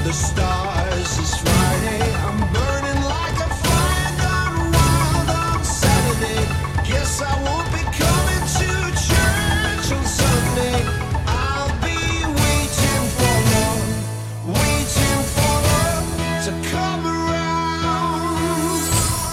the stars. It's Friday, I'm burning like a fire gone wild on Saturday. Guess I won't be coming to church on Sunday. I'll be waiting for love to come around.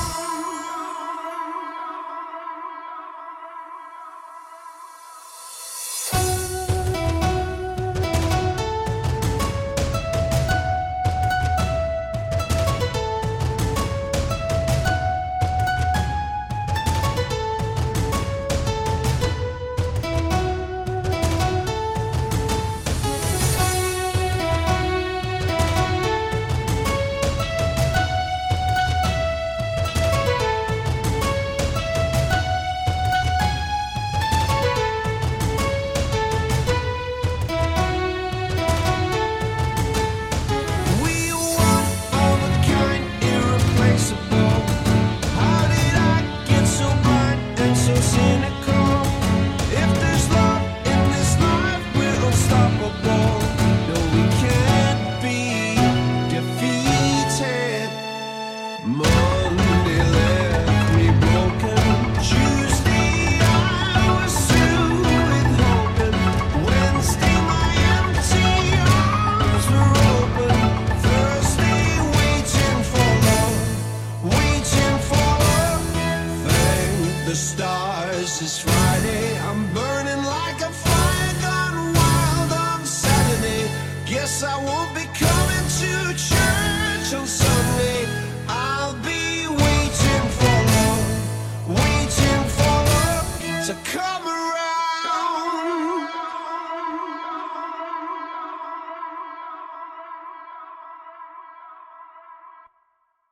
Monday left me broken. Tuesday I was through with hoping. Wednesday my empty arms were open. Thursday waiting for love. Thank the stars, it's Friday. I'm burning like a fire gone wild on Saturday. Guess I won't be coming to church